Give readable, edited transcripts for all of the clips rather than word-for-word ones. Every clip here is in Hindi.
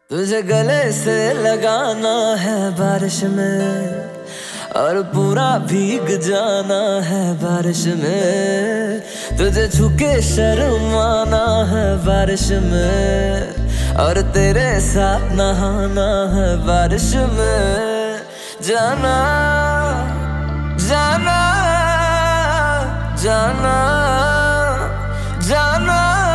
तुझे गले से लगाना है बारिश में और पूरा भीग जाना है बारिश में। तुझे झुके शर्माना है बारिश में और तेरे साथ नहाना है बारिश में। जाना जाना जाना जाना।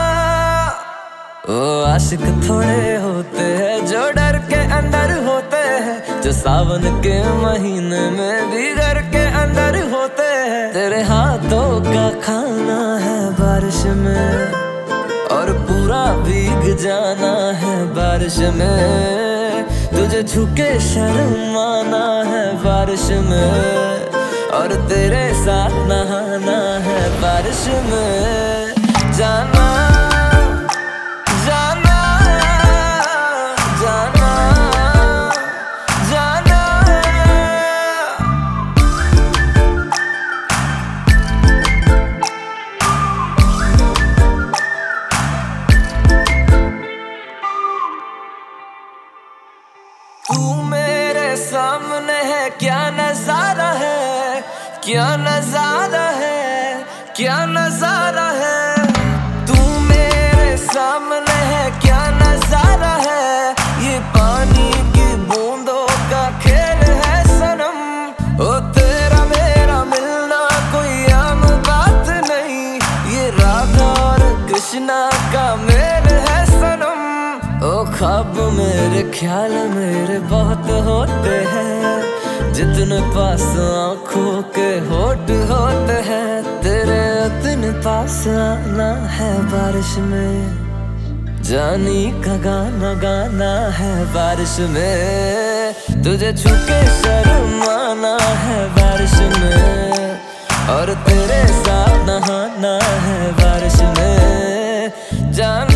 ओ आशिक थोड़े होते हैं जो डर के अंदर होते हैं, जो सावन के महीने में भी घर के अंदर होते हैं। तेरे हाथों का खाना है बारिश में और पूरा भीग जाना है बारिश में। तुझे झुके शर्माना है बारिश में और तेरे साथ नहाना है बारिश में। जाना जाना जाना जाना। तू मेरे सामने है, क्या नजारा है, क्या नजारा है, क्या नजारा है। तू मेरे सामने है, क्या नजारा है। ये पानी की बूंदों का खेल है सनम। ओ तेरा मेरा मिलना कोई आम बात नहीं, ये राधा और कृष्णा का मेल है सनम। ओ ख्वाब मेरे ख्याल मेरे बहुत होते हैं, जितने पास आंखों के होठ होते हैं। तेरे उतने पास आना है बारिश में, जानी का गाना गाना है बारिश में। तुझे छूके शर्माना है बारिश में और तेरे साथ नहाना है बारिश में। जाना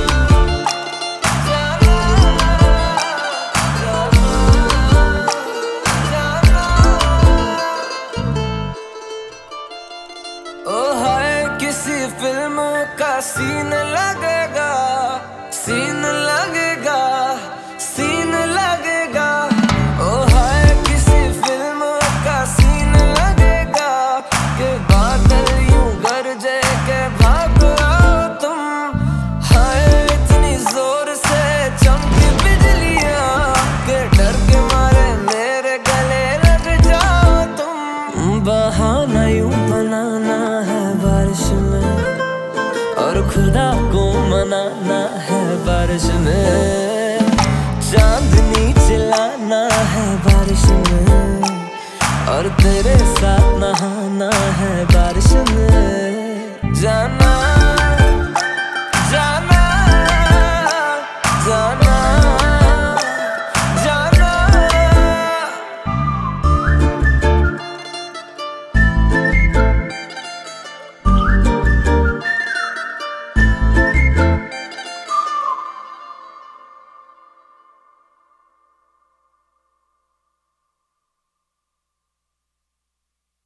किसी फिल्म का सीन लगेगा, सीन लगेगा, सीन लगेगा। ओ हाय किसी फिल्म का सीन लगेगा कि बादल यूं गरजे के भाग आओ तुम। हाय इतनी जोर से चमकी बिजलियां के डर के मारे मेरे गले लग जाओ तुम। बहाना यूं बनाना है बारिश में और खुदा को मनाना है बारिश में। चांदनी चिल्लाना है बारिश में और तेरे साथ नहाना है बारिश में।